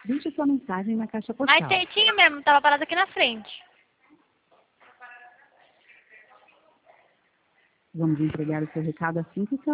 Deixe sua mensagem na caixa Mas postal. tinha mesmo, tava parado aqui na frente. Vamos entregar o seu recado assim que o seu